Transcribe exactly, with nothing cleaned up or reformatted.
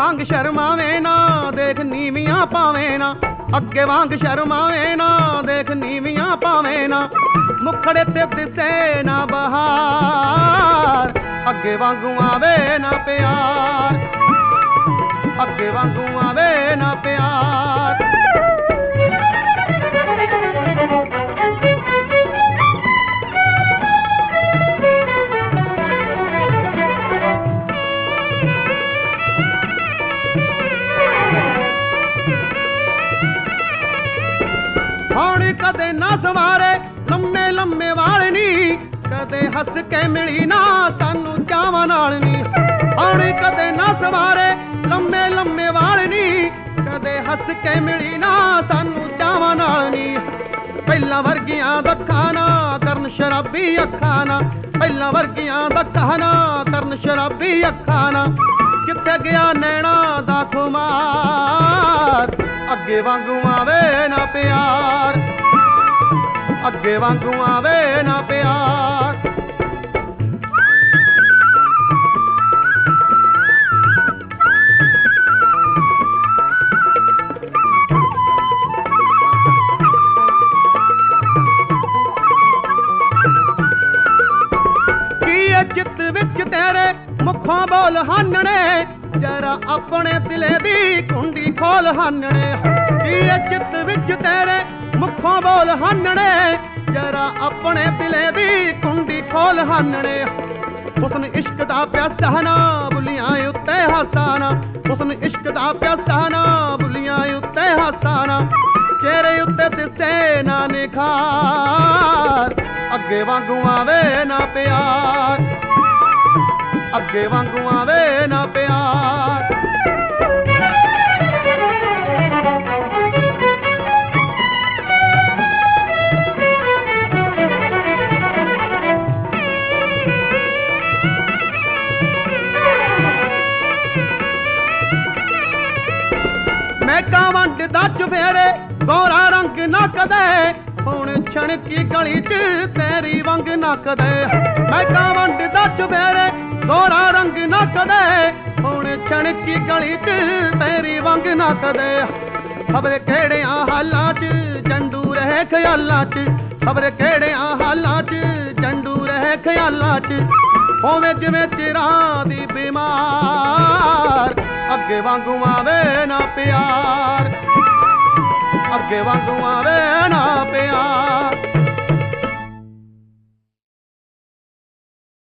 वांग शर्मावे ना देख नीवियां पावे ना, अगे वांग शर्मावे ना देख नीवियां पावे ना, मुखड़े ते दिसे ना बहार, अगे वांगू आवे ना प्यार, अगे वांगू आवे ना प्यार। कदे ना सवारे लम्मे लम्मे वाल नी, कदे हस के मिली ना सानू चावां नाल नी, औणी कदे ना सवारे लम्मे लम्मे वाल नी, कदे हस के मिली ना सानू चावां नाल नी। पहला वर्गियां दक्खां ना करन शराबी अखां ना, पहला वर्गियां दक्खां ना करन शराबी अखां ना, किथे गया नैना दा खुमार, अगे वांगू आवे ना प्यार, अगे वांगू आवे ना प्यार। की चित विच तेरे मुखों बोल हानने, जरा अपने दिले दी कुंडी खोल हानने, की चित विच तेरे मुखों बोल हानने, जरा अपने दिले दी कुंडी खोल हानने। हुस्न इश्क दा प्यासा ना बुलियां उत्ते हसाना, हुस्न इश्क दा प्यासा ना बुलियां उत्ते हसाना, चेहरे उत्ते दिसे ना निखार, अगे वांगू आवे ना प्यार, अगे वांगू आवे ना प्यार। मैका वंड दा चुफेरे गोरा रंग ना कदे, हुण छण की गली च तेरी वंग ना कदे, मैका वंड दा चुफेरे गोरा रंग ना कदे, हुण छण की गली च तेरी वंग ना कदे। खबर केड़े हालां च जंडू रहे ख्यालां च, खबर केड़े हालां च जंडू रहे ख्यालां च, होवे जिवें चिरां दी बीमार, अगे वांगू आवे ना प्यार, अगे वांगू आवे ना